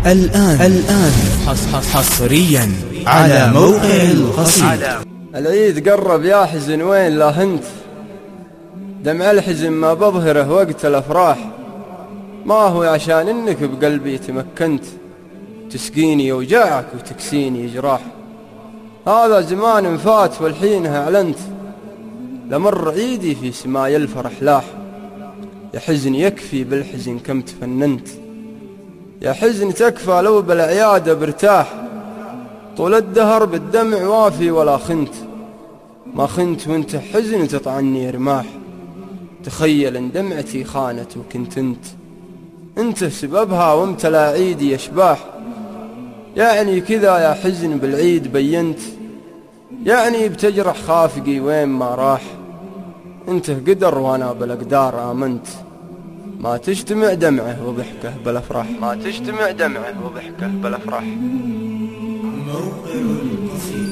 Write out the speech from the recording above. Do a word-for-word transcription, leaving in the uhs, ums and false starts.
الآن الآن حصريا على موقع القصيد. العيد قرب يا حزن وين لا هنت، دمع الحزن ما بظهره وقت الأفراح، ما هو عشان إنك بقلبي تمكنت تسقيني وجعك وتكسيني جراح. هذا زمان فات والحين أعلنت، لمر عيدي في سماي الفرح لاح. يا حزن يكفي بالحزن كم تفننت، يا حزن تكفى لو بالعيادة برتاح. طول الدهر بالدمع وافي ولا خنت، ما خنت وانت حزن تطعني رماح. تخيل ان دمعتي خانت وكنت انت انت سببها وامتلى عيدي اشباح. يعني كذا يا حزن بالعيد بينت، يعني بتجرح خافقي وين ما راح. انت قدر وانا بالاقدار امنت، ما تجتمع دمعه وضحكه بالافراح، ما تجتمع دمعه وضحكه بالافراح. موقع القصيد.